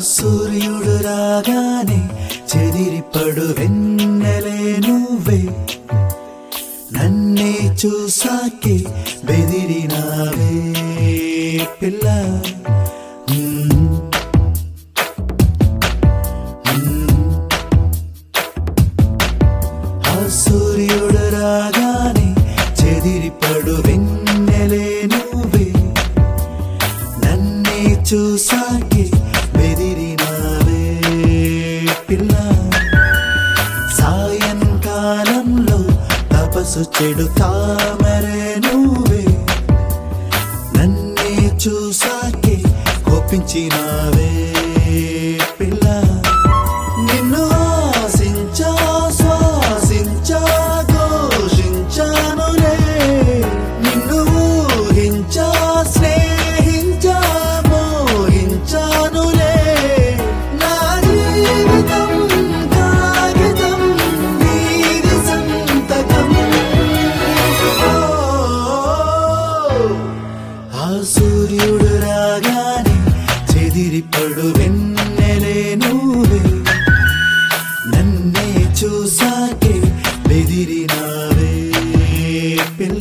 సూర్యుడు రాగానే చెదిరిపడు వెన్నెలే నువ్వే, నన్నే చూసాకే బెదిరినావే పిల్ల. ఆ సూర్యుడు రాగానే చెదిరిపడు వెన్నెలే నువ్వే, నన్నే చూసాకే బెదిరినావే పిల్ల. సాయంకాలంలో తపస్సు చెడు తామరే నువ్వే, నన్నే చూసాకే కోపించినావే పిల్ల. నిన్ను ఆశించా శ్వాసించా ఘోషించానులే, నిన్ను ఊహించా స్నేహించా మోహించానులే. నా జీవితం కాగితం నీది సంతకం. ఆ సూర్యుడు రాగానే చెదిరిపడు వెన్నెలే నువ్వే, నన్నే చూసాకే బెదిరినావే పిల్ల.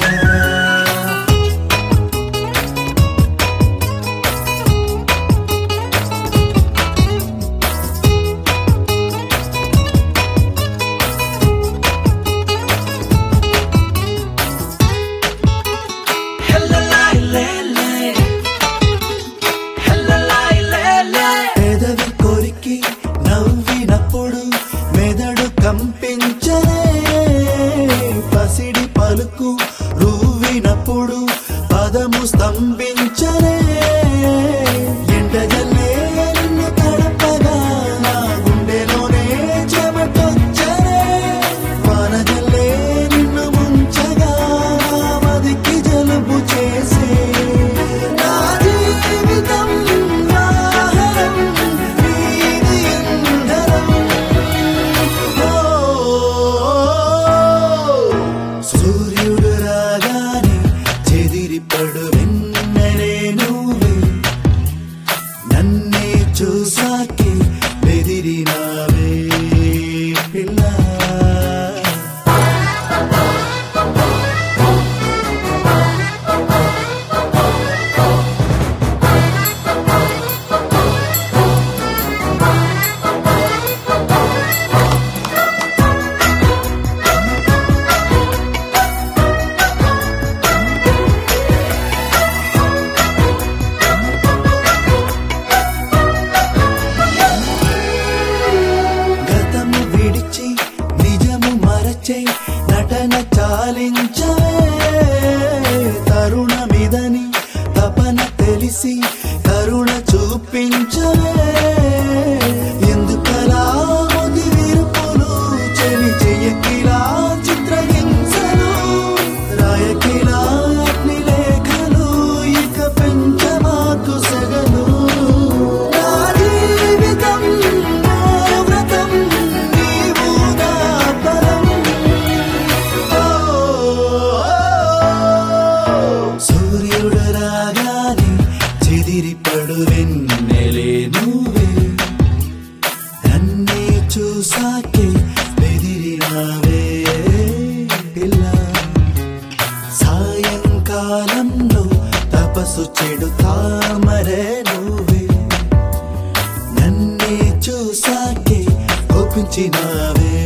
పెదవి కొరికి నవ్వినప్పుడు మెదడు కంపించలే, పసిడి పలుకు రువ్వినప్పుడు పదము స్తంభించలే. ఎండజల్లే నిన్ను తడపగా నా గుండెలోనే చెమటొచ్చలే, వానజల్లే నిన్ను ముంచగా నా మదికి జలుబు చేసే. నా జీవితం ఆహారం నీది ఇంధనం. సూర్యుడు రాగానే చెదిరిపడు వెన్నెలే నువ్వే, నన్నే చూసాకే బెదిరినావే పిల్ల. గతము విడిచి నిజము మరచే నటన చాలించవే, తరుణమిదని తపన తెలిసి కరుణ చూపించవే. ఎందుకలా ముది విరుపులు చెవి చెయ్యకిలా చిత్రహింసలు, రాయకిలా అగ్ని లేఖలు, ఇక పెంచమాకు సెగలు. నా జీవితం నా వ్రతం నీవు నా పరం. సూర్యుడు రాగానే చెదిరిపడు వెన్నెలే నువ్వే, నన్నే చూసాకే బెదిరినావే పిల్ల. సాయంకాలంలో తపస్సు చెడు తామరే నువ్వే, నన్నే చూసాకే కోపించినావే